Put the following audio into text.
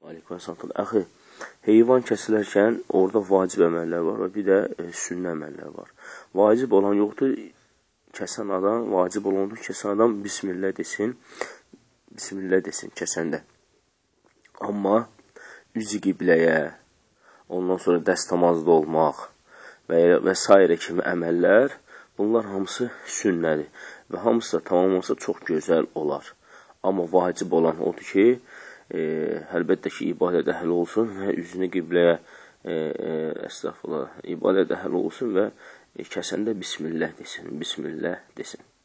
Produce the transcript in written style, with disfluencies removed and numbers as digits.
Aleyküm salam. Əxi, heyvan kəsilərkən orada vacib əməllər var və bir də sünnə əməllər var. Vacib olan yoxdur, kəsən adam, vacib olandır, kəsən adam bismillah desin, kəsəndə. Amma üzü qibləyə, ondan sonra dəstəmazda olmaq və s. kimi əməllər, bunlar hamısı sünnədir və hamısı da tamamlansa çox gözəl olar. Amma vacib olan odur ki, əlbəttə ki, ibadət əhli olsun və üzünü qibləyə ibadət əhli olsun və kəsəndə bismillah desin.